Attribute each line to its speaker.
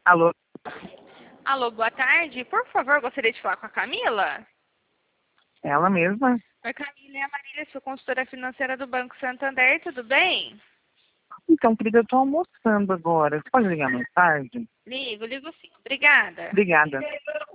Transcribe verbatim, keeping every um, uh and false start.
Speaker 1: Alô?
Speaker 2: Alô, boa tarde. Por favor, gostaria de falar com a Camila.
Speaker 1: Ela mesma?
Speaker 2: Oi, Camila, é a Marília, sou consultora financeira do Banco Santander, tudo bem?
Speaker 1: Então, querida, eu tô almoçando agora. Você pode ligar mais tarde?
Speaker 2: Ligo, ligo sim. Obrigada.
Speaker 1: Obrigada.